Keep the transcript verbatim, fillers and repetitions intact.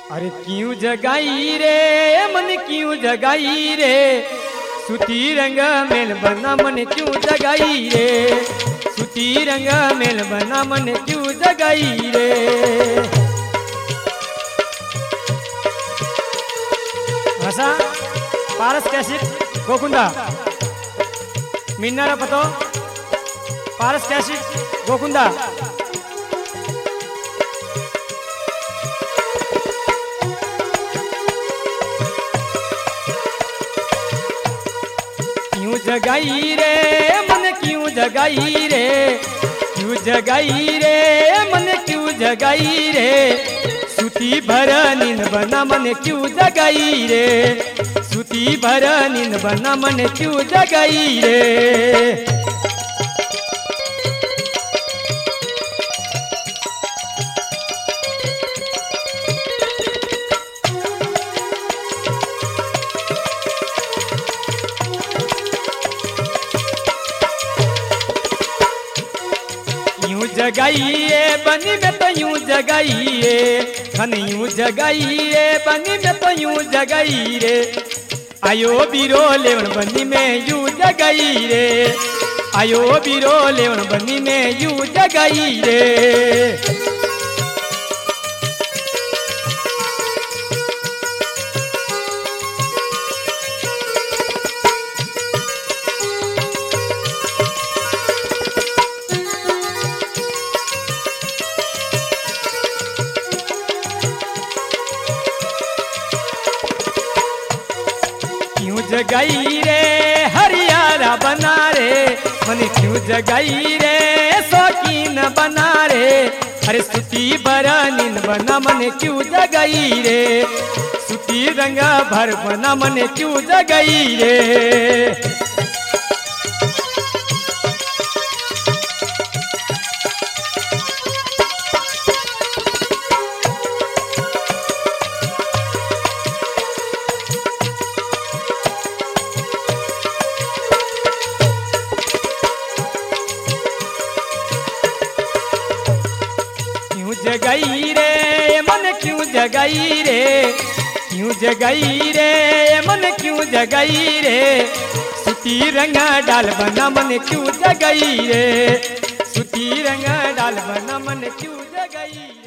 अरे क्यों जगाई रे मन क्यों जगाई रे, सूती रंग मेल बना मन क्यों जगाई रे, सूती रंग मेल बना मन क्यों जगाई रे। भाषा पारस कैसेट गोकुंदा मीनारा पतो पारस कैसेट गोकुंदा क्यों जगाई रे मन क्यों जगाई रे, क्यों जगाई रे मन क्यों जगाई रे, सूती भर नींद बना मन क्यों जगाई रे, सूती भर नींद बना मन क्यों जगाई रे। यूं जगाइए बनी में तो यूं जगाइए, खन यूं जगाइए बनी में तो यूं जगाई रे, आयो बीरो लेवन बनी में यूं जगाई रे, आयो बीरो लेवन बनी में यूं जगाई रे। क्यों जगाई रे हरियारा बना रे, मन क्यों जगाई रे शौकीन बना रे, अरे सूती भरा नींद बना मन क्यों जगाई रे, सूती रंगा भर बना मन क्यों जगाई रे। जगाई रे मन क्यों जगाई रे, क्यों जगाई रे मन क्यों जगाई रे, सूती रंगा डाल बना मन क्यों जगाई रे, सूती रंगा डाल बना मन क्यों जगाई।